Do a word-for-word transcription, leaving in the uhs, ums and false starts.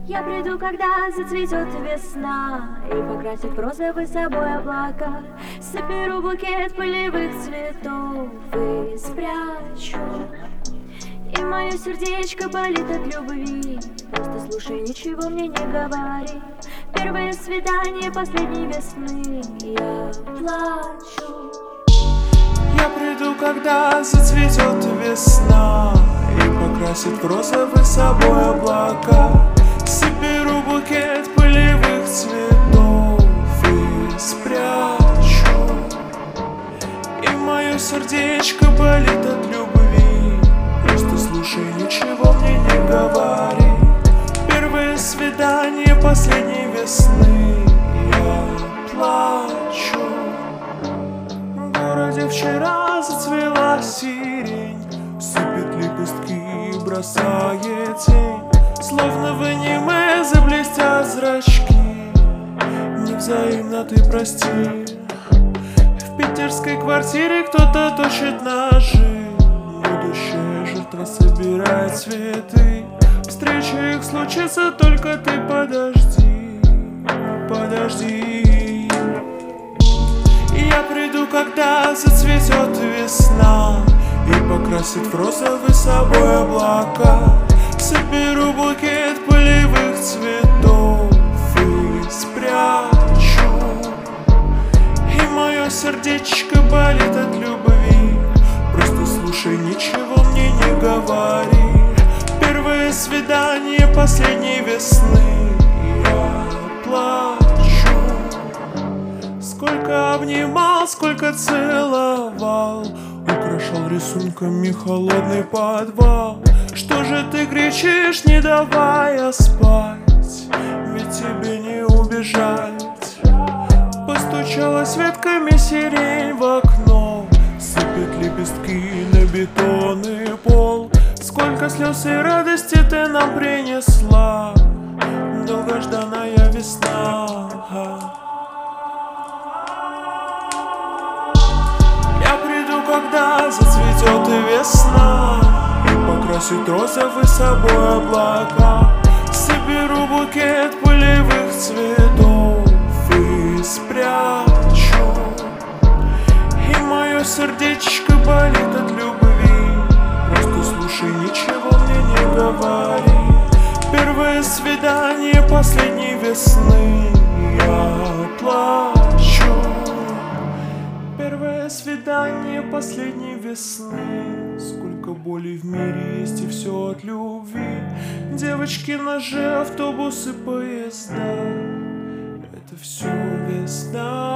Я приду, когда зацветет весна, и покрасит розовый собой облака. Соберу букет полевых цветов и спрячу. И мое сердечко болит от любви. Просто слушай, ничего мне не говори. Первое свидание последней весны. Я плачу. Я приду, когда зацветет весна, и покрасит в розовый собой облака. Соберу букет полевых цветов и спрячу. И мое сердечко болит от любви. Просто слушай, ничего мне не говори. Первое свидание последней весны. Я плачу. В городе вчера зацвела сирень, сыпет лепестки и бросает тень. Словно в аниме заблестят зрачки. Невзаимно ты прости. В питерской квартире кто-то точит ножи. Будущая жертва собирает цветы. Встреча их случится, только ты подожди. Подожди. Я приду, когда зацветет весна, и покрасит в розовый собой облака. Соберу букет полевых цветов и спрячу. И мое сердечко болит от любви. Просто слушай, ничего мне не говори. Первое свидание последней весны. Я плачу. Сколько обнимал, сколько целовал, украшал рисунками холодный подвал. Что же ты кричишь, не давая спать? Ведь тебе не убежать. Постучалась ветками сирень в окно, сыпет лепестки на бетонный пол. Сколько слез и радости ты нам принесла, долгожданная весна. Я приду, когда зацветет весна, и покрасит розовый собой облака. Соберу букет полевых цветов и спрячу. И мое сердечко болит от любви. Просто слушай, ничего мне не говори. Первое свидание последней весны. Я плачу. Первое свидание последней весны. Сколько боли в мире есть, и все от любви. Девочки, ножи, автобусы, поезда. Это все весна.